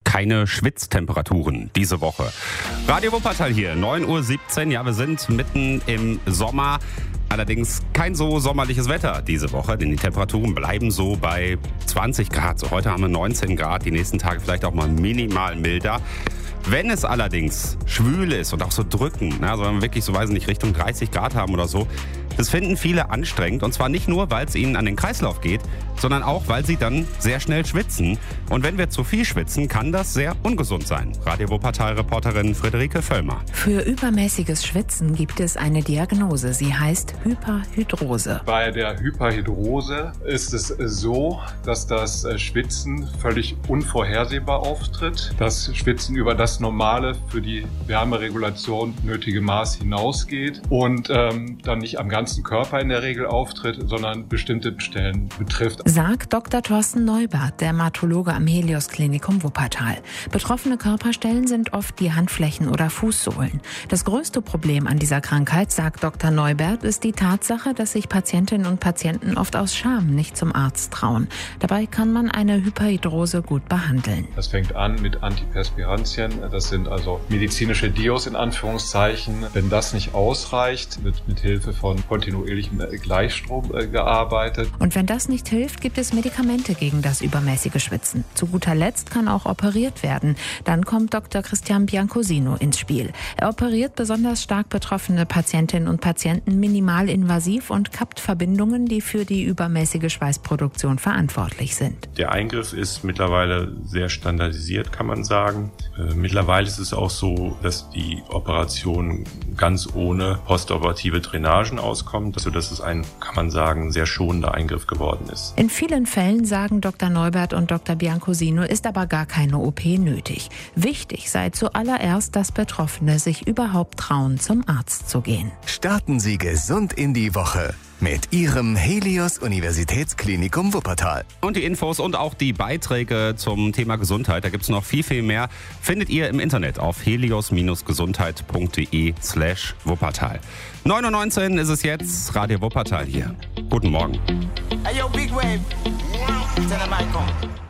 keine Schwitztemperaturen diese Woche. Radio Wuppertal hier, 9:17 Uhr. Ja, wir sind mitten im Sommer. Allerdings kein so sommerliches Wetter diese Woche, denn die Temperaturen bleiben so bei 20 Grad. So heute haben wir 19 Grad, die nächsten Tage vielleicht auch mal minimal milder. Wenn es allerdings schwül ist und auch so drückend, also wenn wir wirklich so, weiß ich nicht, Richtung 30 Grad haben oder so, das finden viele anstrengend. Und zwar nicht nur, weil es ihnen an den Kreislauf geht, sondern auch, weil sie dann sehr schnell schwitzen. Und wenn wir zu viel schwitzen, kann das sehr ungesund sein. Radio Wuppertal-Reporterin Friederike Völlmer. Für übermäßiges Schwitzen gibt es eine Diagnose. Sie heißt Hyperhidrose. Bei der Hyperhidrose ist es so, dass das Schwitzen völlig unvorhersehbar auftritt. Das Schwitzen über das normale, für die Wärmeregulation nötige Maß hinausgeht und dann nicht am ganzen Körper in der Regel auftritt, sondern bestimmte Stellen betrifft. Sagt Dr. Thorsten Neubert, Dermatologe am Helios-Klinikum Wuppertal. Betroffene Körperstellen sind oft die Handflächen oder Fußsohlen. Das größte Problem an dieser Krankheit, sagt Dr. Neubert, ist die Tatsache, dass sich Patientinnen und Patienten oft aus Scham nicht zum Arzt trauen. Dabei kann man eine Hyperhidrose gut behandeln. Das fängt an mit Antiperspirantien. Das sind also medizinische Deos in Anführungszeichen. Wenn das nicht ausreicht, wird mit Hilfe von kontinuierlichem Gleichstrom gearbeitet. Und wenn das nicht hilft, gibt es Medikamente gegen das übermäßige Schwitzen. Zu guter Letzt kann auch operiert werden. Dann kommt Dr. Christian Biancosino ins Spiel. Er operiert besonders stark betroffene Patientinnen und Patienten minimalinvasiv und kappt Verbindungen, die für die übermäßige Schweißproduktion verantwortlich sind. Der Eingriff ist mittlerweile sehr standardisiert, kann man sagen. Mittlerweile ist es auch so, dass die Operation ganz ohne postoperative Drainagen auskommt, sodass es ein, kann man sagen, sehr schonender Eingriff geworden ist. In vielen Fällen, sagen Dr. Neubert und Dr. Biancosino, ist aber gar keine OP nötig. Wichtig sei zuallererst, dass Betroffene sich überhaupt trauen, zum Arzt zu gehen. Starten Sie gesund in die Woche mit Ihrem Helios Universitätsklinikum Wuppertal. Und die Infos und auch die Beiträge zum Thema Gesundheit, da gibt es noch viel, viel mehr, findet ihr im Internet auf helios-gesundheit.de/Wuppertal. 9:19 Uhr ist es jetzt, Radio Wuppertal hier. Guten Morgen. Hey, yo, Big Wave. Tell them I come.